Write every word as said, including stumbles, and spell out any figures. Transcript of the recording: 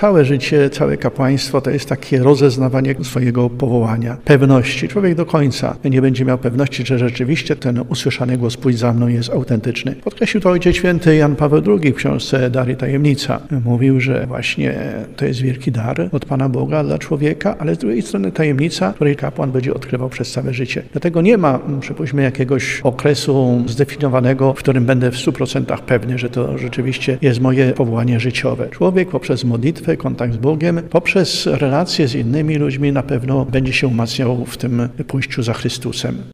całe życie, całe kapłaństwo to jest takie rozeznawanie swojego powołania, pewności. Człowiek do końca nie będzie miał pewności, że rzeczywiście ten usłyszany głos pójdź za mną jest autentyczny. Podkreślił to Ojciec Święty Jan Paweł drugi w książce Dar i Tajemnica. Mówił, że właśnie to jest wielki dar od Pana Boga dla człowieka, ale z drugiej strony tajemnica, której kapłan będzie odkrywał przez całe życie. Dlatego nie ma, przypuśćmy, jakiegoś okresu zdefiniowanego, w którym będę w stu procentach pewny, że to rzeczywiście jest moje powołanie życiowe. Człowiek poprzez modlitwę, kontakt z Bogiem, poprzez relacje z innymi ludźmi na pewno będzie się umacniał w tym pójściu za Chrystusem.